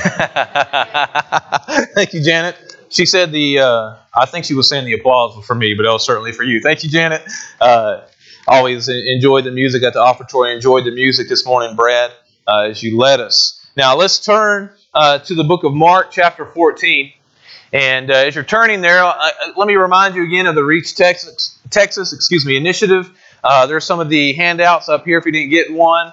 Thank you, Janet. She said I think she was saying the applause was for me, but that was certainly for you. Thank you, Janet. Always enjoyed the music at the offertory. Enjoyed the music this morning, Brad, as you led us. Now let's turn to the book of Mark, chapter 14. And as you're turning there, let me remind you again of the Reach Texas initiative. There's some of the handouts up here if you didn't get one.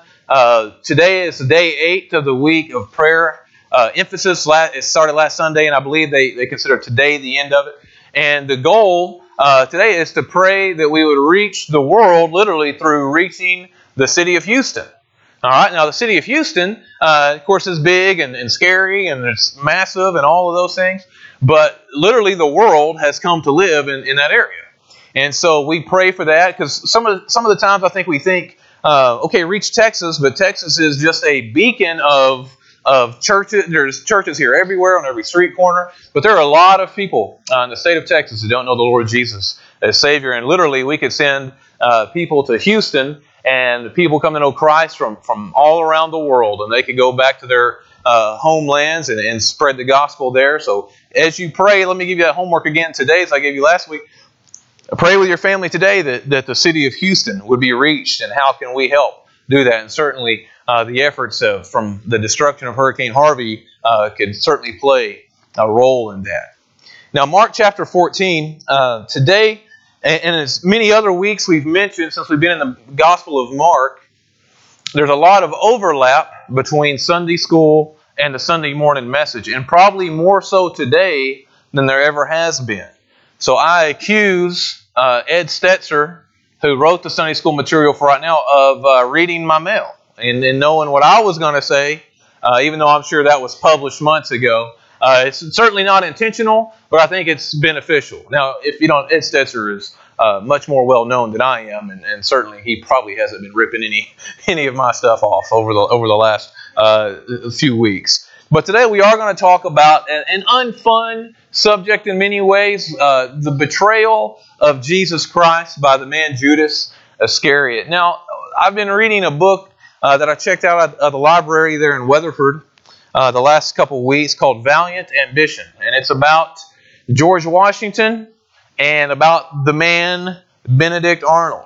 Today is day 8 of the week of prayer. Emphasis, it started last Sunday, and I believe they consider today the end of it. And the goal today is to pray that we would reach the world literally through reaching the city of Houston. All right, now the city of Houston, of course, is big and scary, and it's massive and all of those things. But literally the world has come to live in that area. And so we pray for that because some of the times I think we think, okay, reach Texas, but Texas is just a beacon of churches. There's churches here everywhere on every street corner. But there are a lot of people in the state of Texas who don't know the Lord Jesus as Savior. And literally we could send people to Houston, and the people come to know Christ from all around the world. And they could go back to their homelands and spread the gospel there. So as you pray, let me give you that homework again today, as I gave you last week. Pray with your family today that the city of Houston would be reached, and how can we help do that? And certainly the efforts from the destruction of Hurricane Harvey could certainly play a role in that. Now, Mark chapter 14, today, and as many other weeks we've mentioned since we've been in the Gospel of Mark, there's a lot of overlap between Sunday school and the Sunday morning message, and probably more so today than there ever has been. So I accuse Ed Stetzer, who wrote the Sunday school material for right now, of reading my mail and knowing what I was going to say, even though I'm sure that was published months ago. It's certainly not intentional, but I think it's beneficial. Now, if you don't, Ed Stetzer is much more well known than I am, and certainly he probably hasn't been ripping any of my stuff off over the last few weeks. But today we are going to talk about an unfun subject in many ways, the betrayal of Jesus Christ by the man Judas Iscariot. Now, I've been reading a book that I checked out at the library there in Weatherford the last couple of weeks called Valiant Ambition. And it's about George Washington and about the man Benedict Arnold,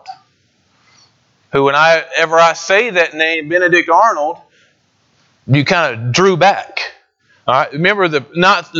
who whenever I say that name, Benedict Arnold, you kind of drew back. All right, remember the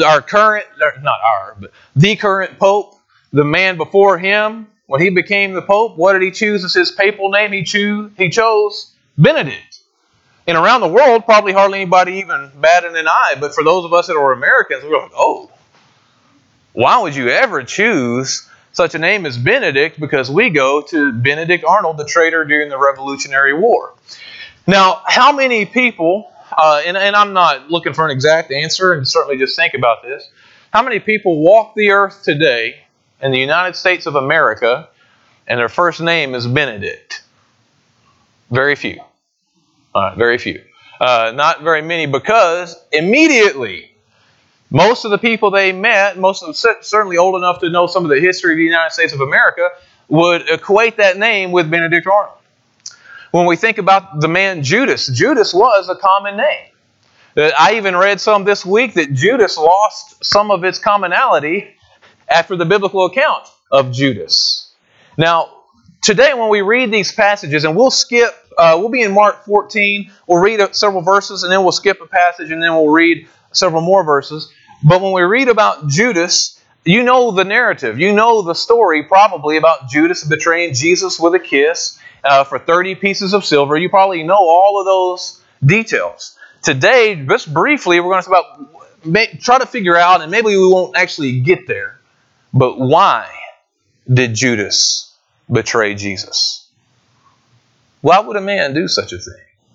current Pope, the man before him, when he became the Pope, what did he choose as his papal name? He chose Benedict. And around the world, probably hardly anybody even batted an eye. But for those of us that are Americans, we're like, oh, why would you ever choose such a name as Benedict? Because we go to Benedict Arnold, the traitor during the Revolutionary War. Now, how many people, and I'm not looking for an exact answer, and certainly just think about this, how many people walk the earth today in the United States of America and their first name is Benedict? Very few. Very few. Not very many, because immediately most of the people they met, most of them certainly old enough to know some of the history of the United States of America, would equate that name with Benedict Arnold. When we think about the man Judas was a common name. I even read some this week that Judas lost some of its commonality after the biblical account of Judas. Now, today when we read these passages, and we'll be in Mark 14, we'll read several verses, and then we'll skip a passage, and then we'll read several more verses. But when we read about Judas, you know the narrative. You know the story probably about Judas betraying Jesus with a kiss for 30 pieces of silver. You probably know all of those details. Today, just briefly, we're going to try to figure out, and maybe we won't actually get there, but why did Judas betray Jesus? Why would a man do such a thing?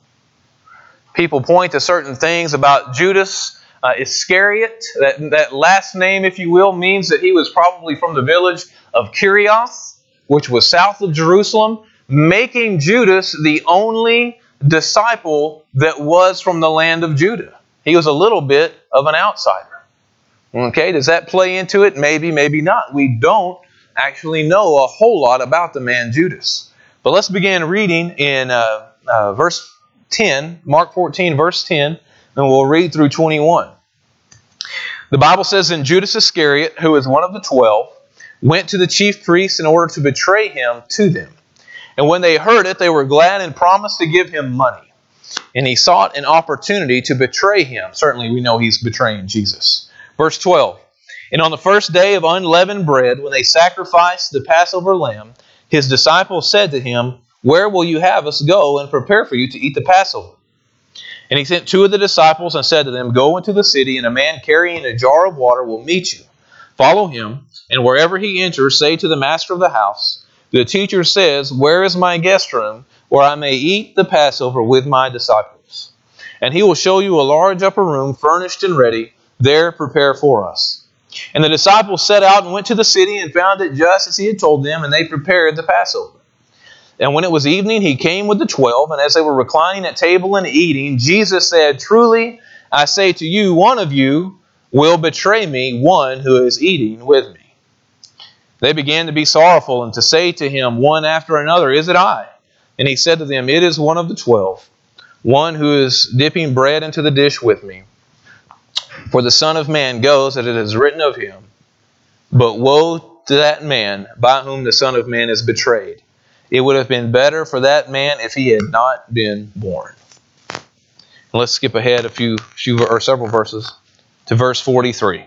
People point to certain things about Judas Iscariot. That last name, if you will, means that he was probably from the village of Kerioth, which was south of Jerusalem, making Judas the only disciple that was from the land of Judah. He was a little bit of an outsider. Okay, does that play into it? Maybe, maybe not. We don't actually know a whole lot about the man Judas. But let's begin reading in verse 10, Mark 14, verse 10. And we'll read through 21. The Bible says, "And Judas Iscariot, who was one of the 12, went to the chief priests in order to betray him to them. And when they heard it, they were glad and promised to give him money. And he sought an opportunity to betray him." Certainly we know he's betraying Jesus. Verse 12. "And on the first day of unleavened bread, when they sacrificed the Passover lamb, his disciples said to him, 'Where will you have us go and prepare for you to eat the Passover?' And he sent 2 of the disciples and said to them, 'Go into the city, and a man carrying a jar of water will meet you. Follow him, and wherever he enters, say to the master of the house, the teacher says, Where is my guest room, where I may eat the Passover with my disciples? And he will show you a large upper room, furnished and ready. There prepare for us.' And the disciples set out and went to the city and found it just as he had told them, and they prepared the Passover. And when it was evening, he came with the 12, and as they were reclining at table and eating, Jesus said, 'Truly, I say to you, one of you will betray me, one who is eating with me.' They began to be sorrowful and to say to him one after another, 'Is it I?' And he said to them, 'It is one of the 12, one who is dipping bread into the dish with me. For the Son of Man goes as it is written of him. But woe to that man by whom the Son of Man is betrayed. It would have been better for that man if he had not been born.'" And let's skip ahead several verses to verse 43.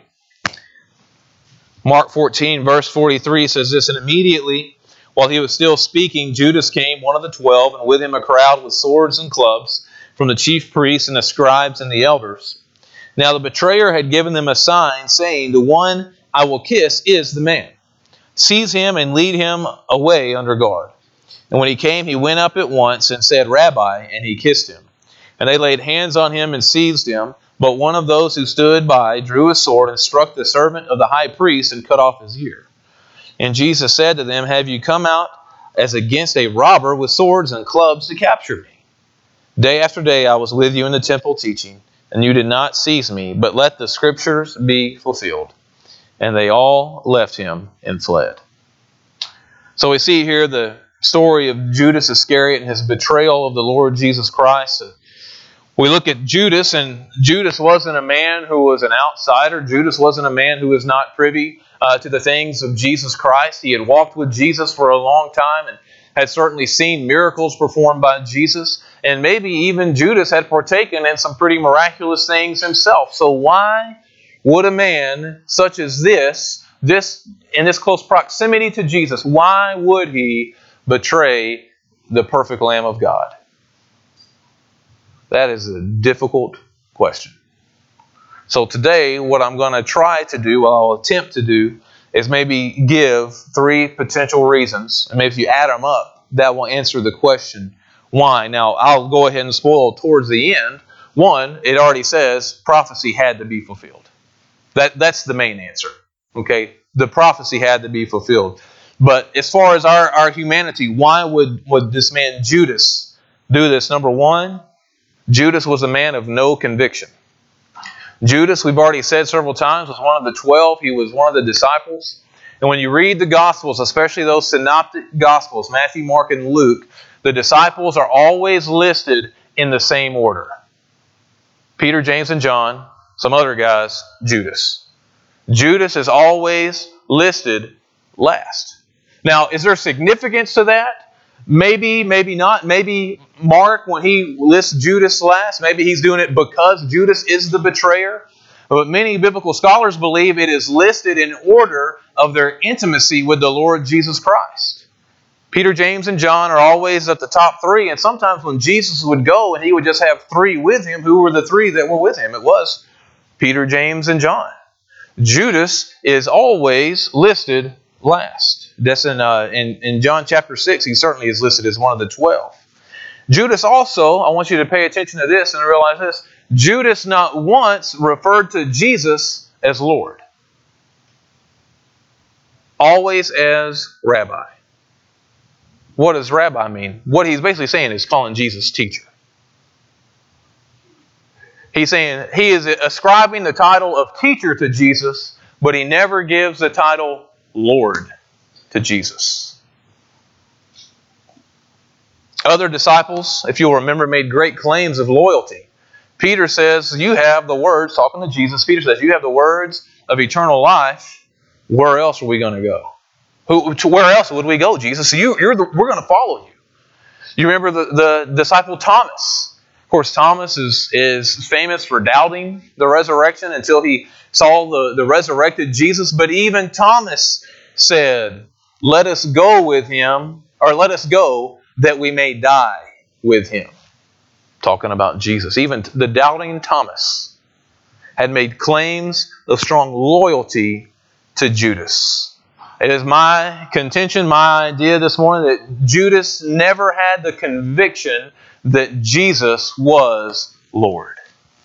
Mark 14, verse 43 says this, "And immediately, while he was still speaking, Judas came, one of the 12, and with him a crowd with swords and clubs from the chief priests and the scribes and the elders. Now the betrayer had given them a sign, saying, 'The one I will kiss is the man. Seize him and lead him away under guard.' And when he came, he went up at once and said, 'Rabbi,' and he kissed him. And they laid hands on him and seized him. But one of those who stood by drew a sword and struck the servant of the high priest and cut off his ear. And Jesus said to them, 'Have you come out as against a robber with swords and clubs to capture me? Day after day I was with you in the temple teaching, and you did not seize me, but let the scriptures be fulfilled.' And they all left him and fled." So we see here the story of Judas Iscariot and his betrayal of the Lord Jesus Christ. We look at Judas, and Judas wasn't a man who was an outsider. Judas wasn't a man who was not privy to the things of Jesus Christ. He had walked with Jesus for a long time and had certainly seen miracles performed by Jesus. And maybe even Judas had partaken in some pretty miraculous things himself. So why would a man such as this in this close proximity to Jesus, why would he betray the perfect Lamb of God? That is a difficult question. So today, what I'm going to try to do, what I'll attempt to do, is maybe give 3 potential reasons. And maybe if you add them up, that will answer the question, why? Now, I'll go ahead and spoil towards the end. 1, it already says prophecy had to be fulfilled. That's the main answer. Okay? The prophecy had to be fulfilled. But as far as our humanity, why would this man Judas do this? Number 1, Judas was a man of no conviction. Judas, we've already said several times, was one of the 12. He was one of the disciples. And when you read the Gospels, especially those synoptic Gospels, Matthew, Mark, and Luke, the disciples are always listed in the same order. Peter, James, and John, some other guys, Judas. Judas is always listed last. Now, is there significance to that? Maybe, maybe not. Maybe Mark, when he lists Judas last, maybe he's doing it because Judas is the betrayer. But many biblical scholars believe it is listed in order of their intimacy with the Lord Jesus Christ. Peter, James, and John are always at the top 3. And sometimes when Jesus would go and he would just have 3 with him, who were the 3 that were with him? It was Peter, James, and John. Judas is always listed last. That's in John chapter 6, he certainly is listed as one of the 12. Judas also, I want you to pay attention to this and realize this, Judas not once referred to Jesus as Lord. Always as Rabbi. What does Rabbi mean? What he's basically saying is calling Jesus teacher. He's saying he is ascribing the title of teacher to Jesus, but he never gives the title Lord to Jesus. Other disciples, if you'll remember, made great claims of loyalty. Peter says, you have the words, talking to Jesus, Peter says, you have the words of eternal life. Where else are we going to go? Where else would we go, Jesus? So we're going to follow you. You remember the disciple Thomas. Of course, Thomas is famous for doubting the resurrection until he saw the resurrected Jesus. But even Thomas said, let us go with him, or let us go that we may die with him. Talking about Jesus. Even the doubting Thomas had made claims of strong loyalty to Judas. It is my contention, my idea this morning, that Judas never had the conviction that Jesus was Lord.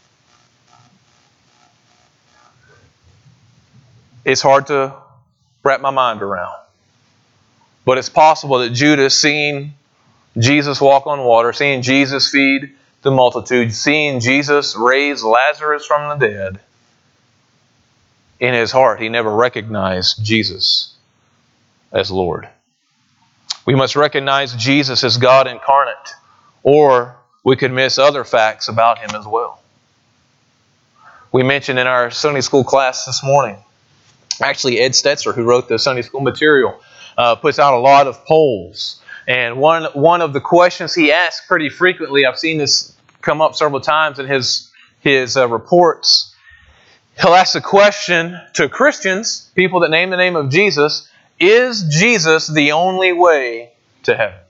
It's hard to wrap my mind around. But it's possible that Judas, seeing Jesus walk on water, seeing Jesus feed the multitude, seeing Jesus raise Lazarus from the dead, in his heart he never recognized Jesus as Lord. We must recognize Jesus as God incarnate, or we could miss other facts about him as well. We mentioned in our Sunday school class this morning, actually Ed Stetzer, who wrote the Sunday school material, puts out a lot of polls. And one of the questions he asks pretty frequently, I've seen this come up several times in his reports. He'll ask the question to Christians, people that name the name of Jesus, is Jesus the only way to heaven?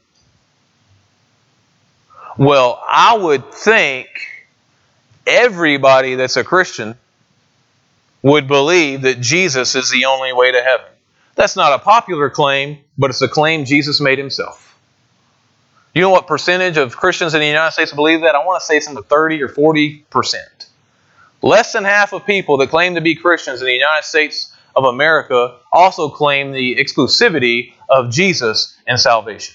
Well, I would think everybody that's a Christian would believe that Jesus is the only way to heaven. That's not a popular claim, but it's a claim Jesus made himself. You know what percentage of Christians in the United States believe that? I want to say it's in the 30 or 40%. Less than half of people that claim to be Christians in the United States of America also claim the exclusivity of Jesus and salvation.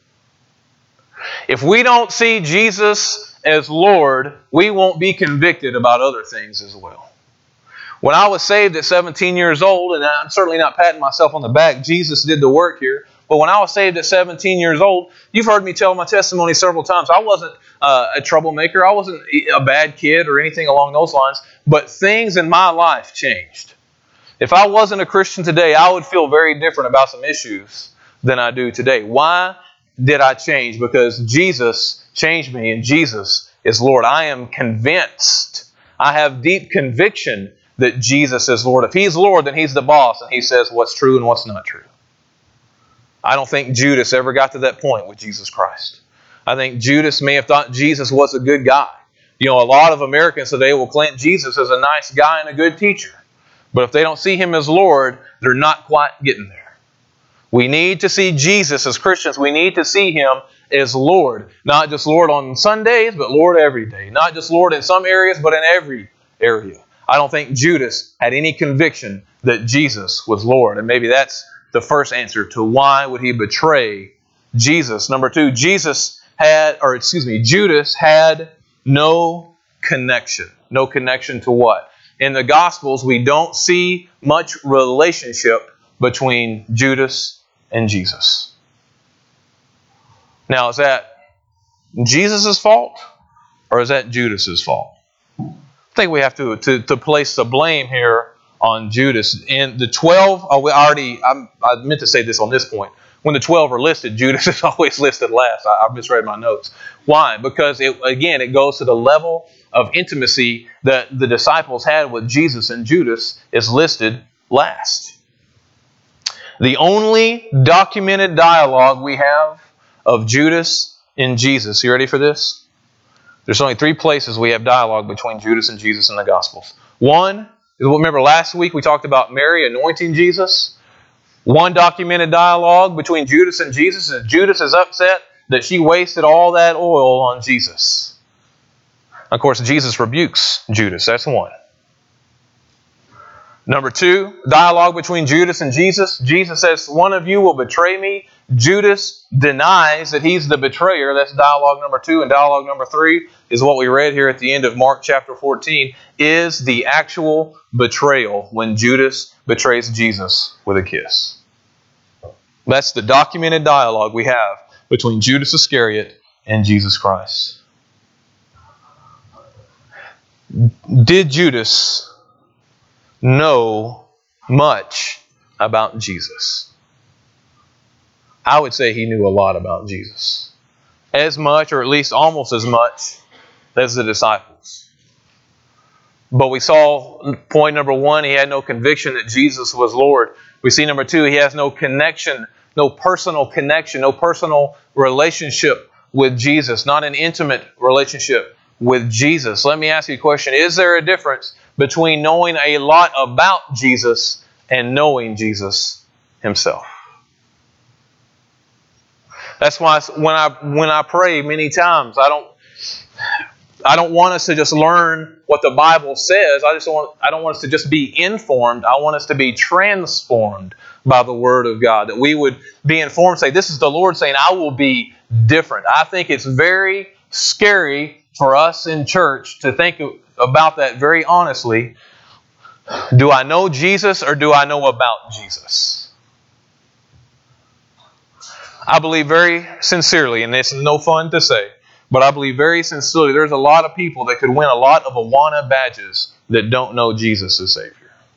If we don't see Jesus as Lord, we won't be convicted about other things as well. When I was saved at 17 years old, and I'm certainly not patting myself on the back, Jesus did the work here. But when I was saved at 17 years old, you've heard me tell my testimony several times. I wasn't a troublemaker. I wasn't a bad kid or anything along those lines. But things in my life changed. If I wasn't a Christian today, I would feel very different about some issues than I do today. Why did I change? Because Jesus changed me, and Jesus is Lord. I am convinced. I have deep conviction that Jesus is Lord. If He's Lord, then He's the boss, and He says what's true and what's not true. I don't think Judas ever got to that point with Jesus Christ. I think Judas may have thought Jesus was a good guy. You know, a lot of Americans today will claim Jesus as a nice guy and a good teacher. But if they don't see Him as Lord, they're not quite getting there. We need to see Jesus as Christians. We need to see Him as Lord. Not just Lord on Sundays, but Lord every day. Not just Lord in some areas, but in every area. I don't think Judas had any conviction that Jesus was Lord. And maybe that's the first answer to why would he betray Jesus. Number two, Judas had no connection. No connection to what? In the Gospels, we don't see much relationship between Judas and Jesus. Now, is that Jesus' fault or is that Judas' fault? I think we have to place the blame here on Judas. And the 12, I meant to say this on this point. When the 12 are listed, Judas is always listed last. I misread my notes. Why? Because, it goes to the level of intimacy that the disciples had with Jesus, and Judas is listed last. The only documented dialogue we have of Judas and Jesus, you ready for this? There's only 3 places we have dialogue between Judas and Jesus in the Gospels. One, remember last week we talked about Mary anointing Jesus? One documented dialogue between Judas and Jesus is Judas is upset that she wasted all that oil on Jesus. Of course, Jesus rebukes Judas. That's one. Number 2, dialogue between Judas and Jesus. Jesus says, one of you will betray me. Judas denies that he's the betrayer. That's dialogue number 2. And dialogue number 3 is what we read here at the end of Mark chapter 14, is the actual betrayal when Judas betrays Jesus with a kiss. That's the documented dialogue we have between Judas Iscariot and Jesus Christ. Did Judas know much about Jesus? I would say he knew a lot about Jesus. As much, or at least almost as much, as the disciples. But we saw point number one, he had no conviction that Jesus was Lord. We see number two, he has no connection, no personal connection, no personal relationship with Jesus, not an intimate relationship with Jesus. Let me ask you a question. Is there a difference between knowing a lot about Jesus and knowing Jesus Himself? That's why when I pray many times, I don't want us to just learn what the Bible says. I don't want us to just be informed. I want us to be transformed by the Word of God. That we would be informed, say, this is the Lord saying, I will be different. I think it's very scary for us in church to think about that very honestly. Do I know Jesus or do I know about Jesus? I believe very sincerely, and this is no fun to say, but I believe very sincerely there's a lot of people that could win a lot of Awana badges that don't know Jesus as Savior.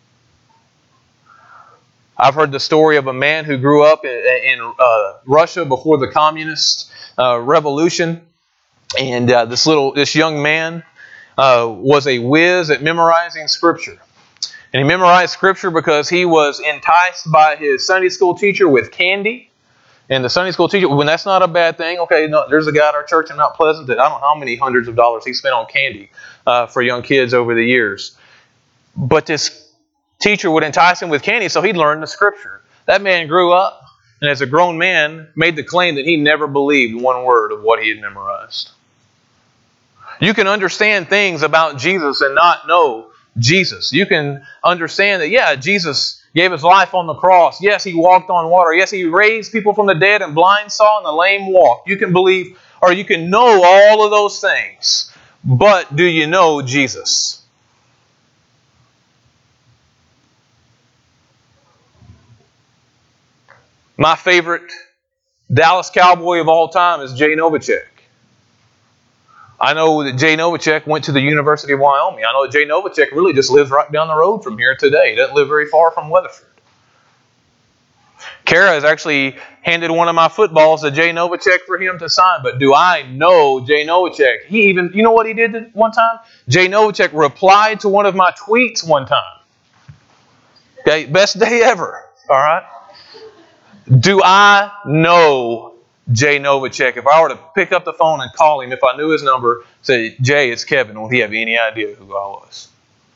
I've heard the story of a man who grew up in Russia before the communist revolution, and this young man was a whiz at memorizing Scripture. And he memorized Scripture because he was enticed by his Sunday school teacher with candy. And the Sunday school teacher, when that's not a bad thing, okay, no, there's a guy at our church in Mount Pleasant that I don't know how many hundreds of dollars he spent on candy for young kids over the years. But this teacher would entice him with candy, so he'd learn the Scripture. That man grew up, and as a grown man, made the claim that he never believed one word of what he had memorized. You can understand things about Jesus and not know Jesus. You can understand that, yeah, Jesus gave His life on the cross. Yes, He walked on water. Yes, He raised people from the dead, and blind saw and the lame walk. You can believe, or you can know all of those things. But do you know Jesus? My favorite Dallas Cowboy of all time is Jay Novacek. I know that Jay Novacek went to the University of Wyoming. I know that Jay Novacek really just lives right down the road from here today. He doesn't live very far from Weatherford. Kara has actually handed one of my footballs to Jay Novacek for him to sign. But do I know Jay Novacek? You know what he did one time? Jay Novacek replied to one of my tweets one time. Okay, best day ever. All right. Do I know Jay Novacek? If I were to pick up the phone and call him, if I knew his number, say, Jay, it's Kevin, would he have any idea who I was?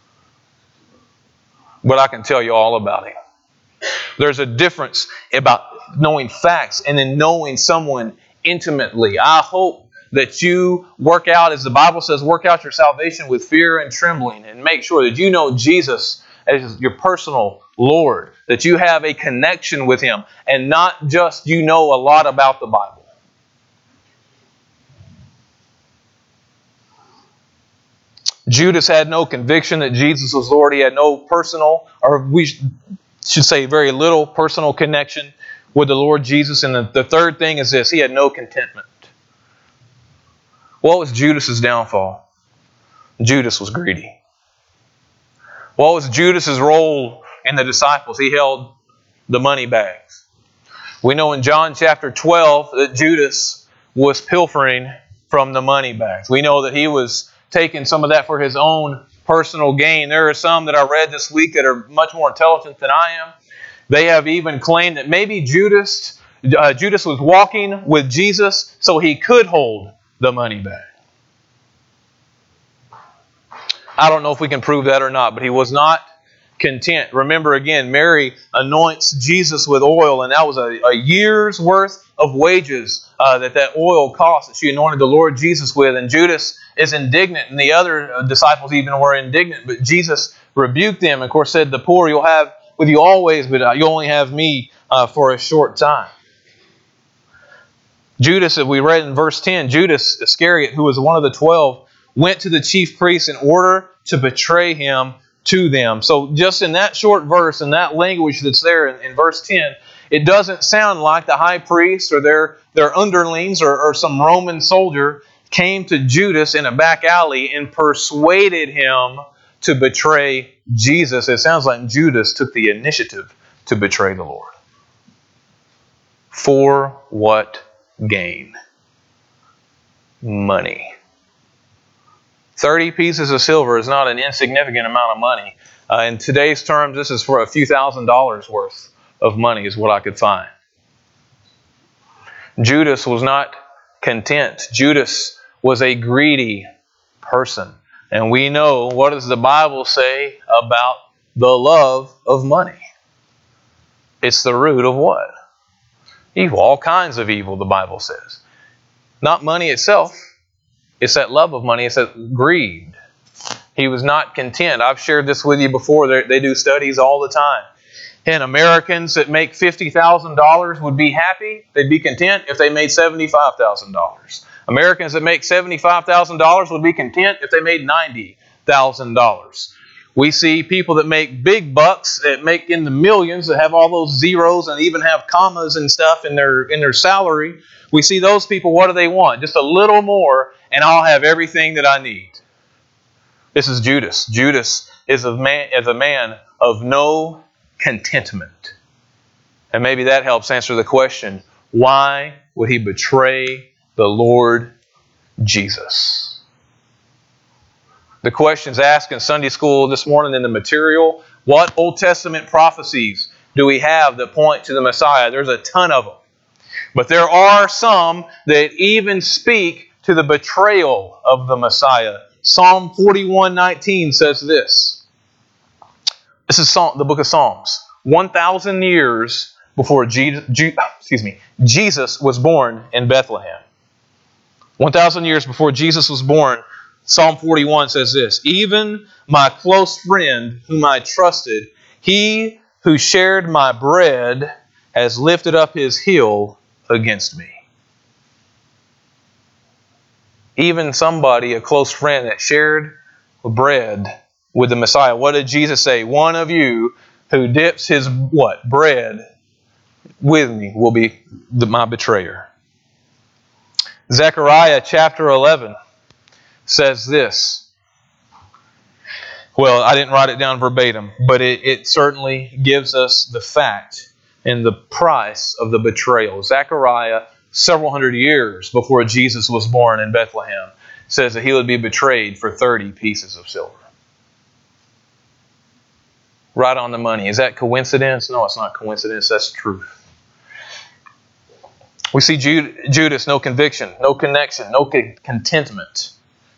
But I can tell you all about him. There's a difference about knowing facts and then knowing someone intimately. I hope that you work out, as the Bible says, work out your salvation with fear and trembling, and make sure that you know Jesus as your personal Lord, that you have a connection with Him, and not just you know a lot about the Bible. Judas had no conviction that Jesus was Lord. He had no personal, or we should say very little personal connection with the Lord Jesus. And the third thing is this: he had no contentment. What was Judas's downfall? Judas was greedy. What was Judas's role in the disciples? He held the money bags. We know in John chapter 12 that Judas was pilfering from the money bags. We know that he was taking some of that for his own personal gain. There are some that I read this week that are much more intelligent than I am. They have even claimed that maybe Judas was walking with Jesus so he could hold the money bag. I don't know if we can prove that or not, but he was not content. Remember again, Mary anoints Jesus with oil, and that was a year's worth of wages that oil cost that she anointed the Lord Jesus with. And Judas is indignant, and the other disciples even were indignant, but Jesus rebuked them, and of course said, the poor you'll have with you always, but you only have me for a short time. Judas, as we read in verse 10, Judas Iscariot, who was one of the 12, went to the chief priests in order to betray him to them. So just in that short verse and that language that's there in verse 10, it doesn't sound like the high priest or their underlings or some Roman soldier came to Judas in a back alley and persuaded him to betray Jesus. It sounds like Judas took the initiative to betray the Lord. For what gain? Money. 30 pieces of silver is not an insignificant amount of money. In today's terms, this is for a few $1,000s worth of money is what I could find. Judas was not content. Judas was a greedy person. And we know, what does the Bible say about the love of money? It's the root of what? Evil. All kinds of evil, the Bible says. Not money itself. It's that love of money. It's that greed. He was not content. I've shared this with you before. They do studies all the time. And Americans that make $50,000 would be happy. They'd be content if they made $75,000. Americans that make $75,000 would be content if they made $90,000. We see people that make big bucks, that make in the millions, that have all those zeros and even have commas and stuff in their salary. We see those people, what do they want? Just a little more, and I'll have everything that I need. This is Judas. Judas is a man of no contentment. And maybe that helps answer the question, why would he betray the Lord Jesus? The questions asked in Sunday school this morning in the material, what Old Testament prophecies do we have that point to the Messiah? There's a ton of them. But there are some that even speak to the betrayal of the Messiah. Psalm 41:19 says this. This is the book of Psalms. 1,000 years before Jesus was born in Bethlehem. 1,000 years before Jesus was born, Psalm 41 says this. Even my close friend whom I trusted, he who shared my bread has lifted up his heel against me. Even somebody, a close friend that shared bread with the Messiah. What did Jesus say? One of you who dips his bread with me will be my betrayer. Zechariah chapter 11 says this. Well, I didn't write it down verbatim, but it certainly gives us the fact and the price of the betrayal. Zechariah, several hundred years before Jesus was born in Bethlehem, says that he would be betrayed for 30 pieces of silver. Right on the money. Is that coincidence? No, it's not coincidence. That's truth. We see Judas, no conviction, no connection, no contentment.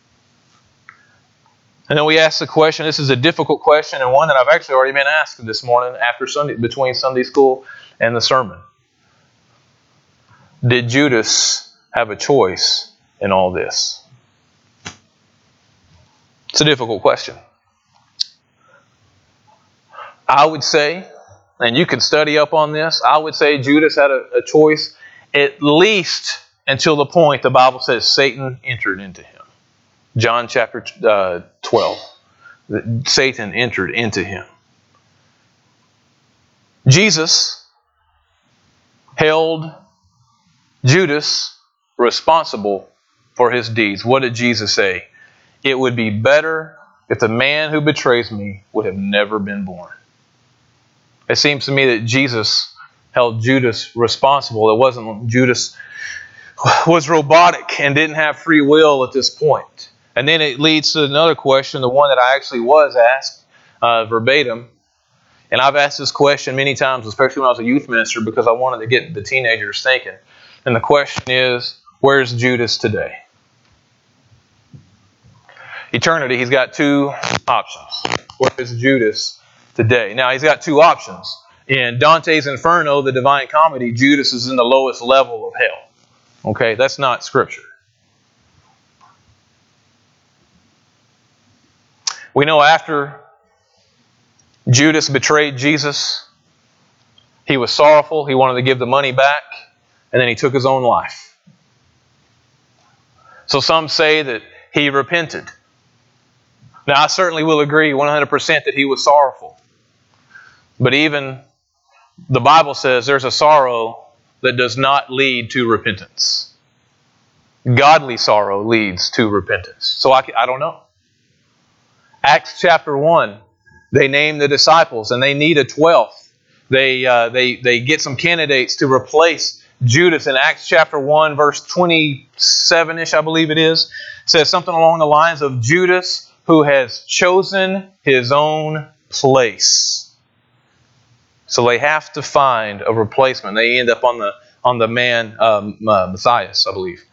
And then we ask the question, this is a difficult question and one that I've actually already been asked this morning between Sunday school and the sermon. Did Judas have a choice in all this? It's a difficult question. I would say, and you can study up on this, I would say Judas had a choice at least until the point the Bible says Satan entered into him. John chapter 12. Satan entered into him. Jesus held Judas responsible for his deeds. What did Jesus say? It would be better if the man who betrays me would have never been born. It seems to me that Jesus held Judas responsible. It wasn't Judas was robotic and didn't have free will at this point. And then it leads to another question, the one that I actually was asked verbatim. And I've asked this question many times, especially when I was a youth minister, because I wanted to get the teenagers thinking. And the question is, where's Judas today? Eternity, he's got two options. Where is Judas today? Now, he's got two options. In Dante's Inferno, the Divine Comedy, Judas is in the lowest level of hell. Okay, that's not Scripture. We know after Judas betrayed Jesus, he was sorrowful, he wanted to give the money back, and then he took his own life. So some say that he repented. Now, I certainly will agree 100% that he was sorrowful. But even the Bible says there's a sorrow that does not lead to repentance. Godly sorrow leads to repentance. So I don't know. Acts chapter 1, they name the disciples and they need a 12th. They get some candidates to replace Judas in Acts chapter 1, verse 27-ish, I believe it is. It says something along the lines of Judas, who has chosen his own place. So they have to find a replacement. They end up on the man Matthias, I believe.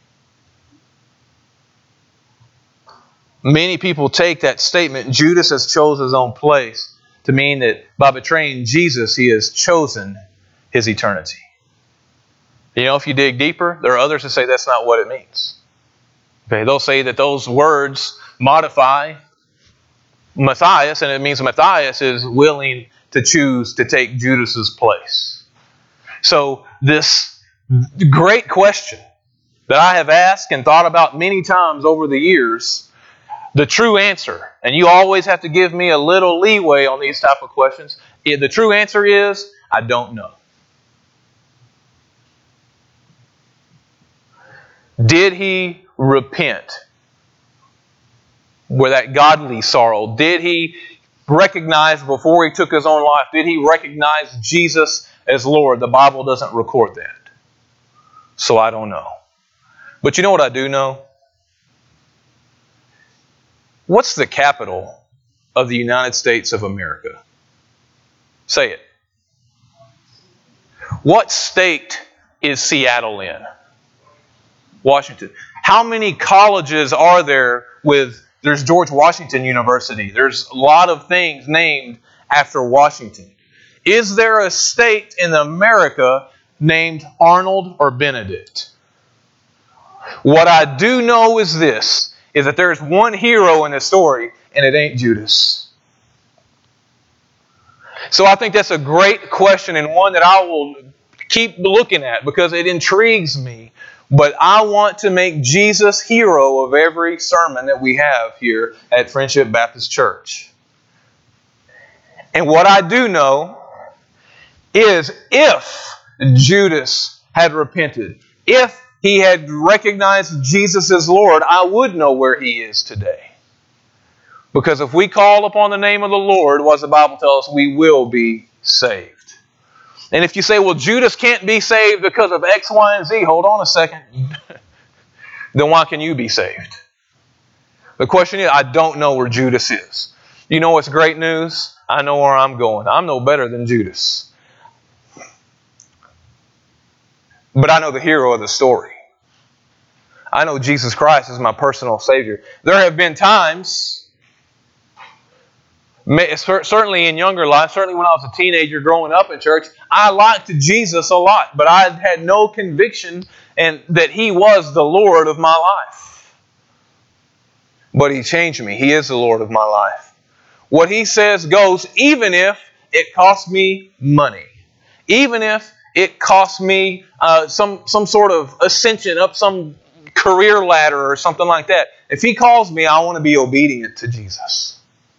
Many people take that statement, Judas has chosen his own place, to mean that by betraying Jesus, he has chosen his eternity. You know, if you dig deeper, there are others that say that's not what it means. Okay, they'll say that those words modify Matthias, and it means Matthias is willing to choose to take Judas's place. So this great question that I have asked and thought about many times over the years, the true answer, and you always have to give me a little leeway on these type of questions, the true answer is, I don't know. Did he repent? With that godly sorrow, did he recognize before he took his own life, did he recognize Jesus as Lord? The Bible doesn't record that. So I don't know. But you know what I do know? What's the capital of the United States of America? Say it. What state is Seattle in? Washington. How many colleges are there there's George Washington University. There's a lot of things named after Washington. Is there a state in America named Arnold or Benedict? What I do know is this, is that there's one hero in the story, and it ain't Judas. So I think that's a great question, and one that I will keep looking at because it intrigues me. But I want to make Jesus hero of every sermon that we have here at Friendship Baptist Church. And what I do know is if Judas had repented, if he had recognized Jesus as Lord, I would know where he is today. Because if we call upon the name of the Lord, what does the Bible tell us? We will be saved. And if you say, well, Judas can't be saved because of X, Y, and Z, hold on a second. Then why can you be saved? The question is, I don't know where Judas is. You know what's great news? I know where I'm going. I'm no better than Judas. But I know the hero of the story. I know Jesus Christ is my personal Savior. There have been times, certainly in younger life, certainly when I was a teenager growing up in church, I liked Jesus a lot, but I had no conviction that He was the Lord of my life. But He changed me. He is the Lord of my life. What He says goes, even if it costs me money. Even if it costs me some sort of ascension up some career ladder or something like that. If He calls me, I want to be obedient to Jesus.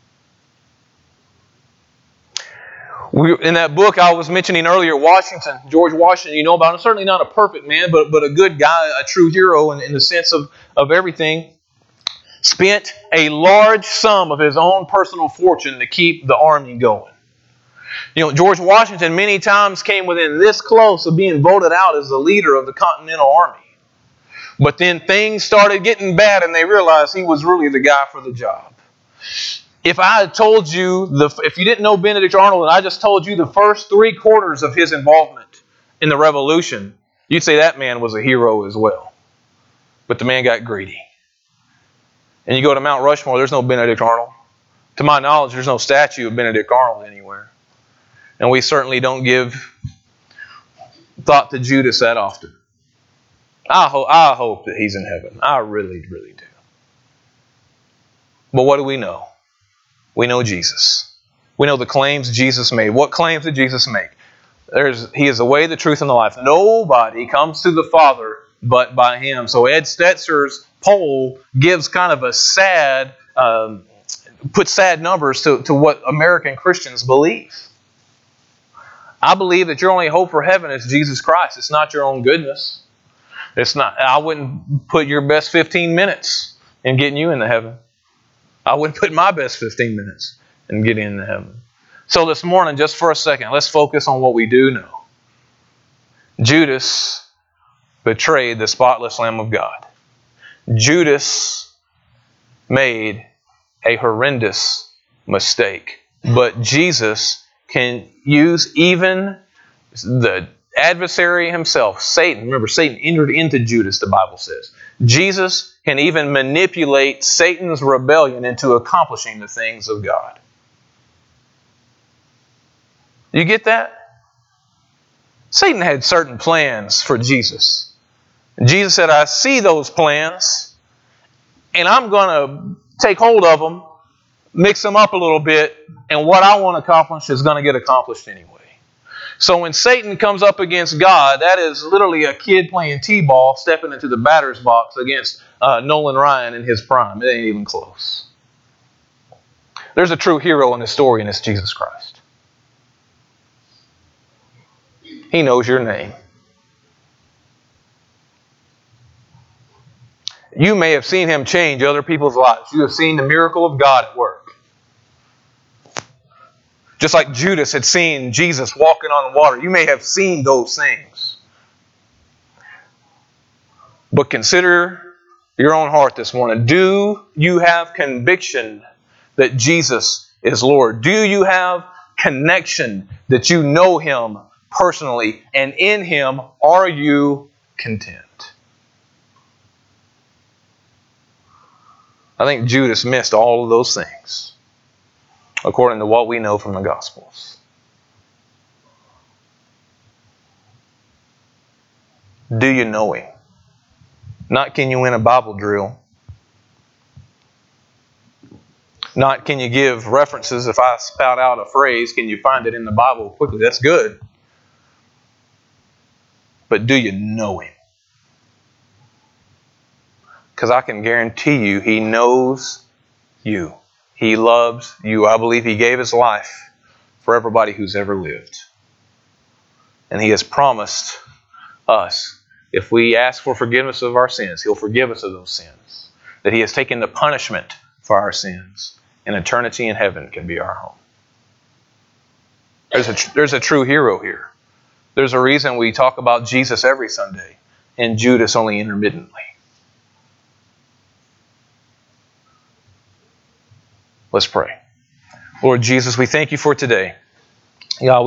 In that book I was mentioning earlier, Washington, George Washington, you know about him. Certainly not a perfect man, but a good guy, a true hero in the sense of everything. Spent a large sum of his own personal fortune to keep the army going. You know, George Washington many times came within this close of being voted out as the leader of the Continental Army. But then things started getting bad and they realized he was really the guy for the job. If I had told you, if you didn't know Benedict Arnold and I just told you the first 3/4 of his involvement in the Revolution, you'd say that man was a hero as well. But the man got greedy. And you go to Mount Rushmore, there's no Benedict Arnold. To my knowledge, there's no statue of Benedict Arnold anywhere. And we certainly don't give thought to Judas that often. I hope that he's in heaven. I really, really do. But what do we know? We know Jesus. We know the claims Jesus made. What claims did Jesus make? He is the way, the truth, and the life. Nobody comes to the Father but by Him. So Ed Stetzer's poll gives kind of a sad, puts sad numbers to what American Christians believe. I believe that your only hope for heaven is Jesus Christ. It's not your own goodness. It's not. I wouldn't put your best 15 minutes in getting you into heaven. I wouldn't put my best 15 minutes in getting into heaven. So this morning, just for a second, let's focus on what we do know. Judas betrayed the spotless Lamb of God. Judas made a horrendous mistake. But Jesus can use even the adversary himself, Satan. Remember, Satan entered into Judas, the Bible says. Jesus can even manipulate Satan's rebellion into accomplishing the things of God. You get that? Satan had certain plans for Jesus. And Jesus said, I see those plans, and I'm going to take hold of them, mix them up a little bit, and what I want to accomplish is going to get accomplished anyway. So when Satan comes up against God, that is literally a kid playing t-ball stepping into the batter's box against Nolan Ryan in his prime. It ain't even close. There's a true hero in this story, and it's Jesus Christ. He knows your name. You may have seen Him change other people's lives. You have seen the miracle of God at work. Just like Judas had seen Jesus walking on the water. You may have seen those things. But consider your own heart this morning. Do you have conviction that Jesus is Lord? Do you have connection that you know Him personally? And in Him, are you content? I think Judas missed all of those things, according to what we know from the Gospels. Do you know Him? Not can you win a Bible drill. Not can you give references. If I spout out a phrase, can you find it in the Bible quickly? That's good. But do you know Him? Because I can guarantee you He knows you. He loves you. I believe He gave His life for everybody who's ever lived. And He has promised us, if we ask for forgiveness of our sins, He'll forgive us of those sins. That He has taken the punishment for our sins. And eternity in heaven can be our home. There's a true hero here. There's a reason we talk about Jesus every Sunday and Judas only intermittently. Let's pray. Lord Jesus, we thank You for today. God,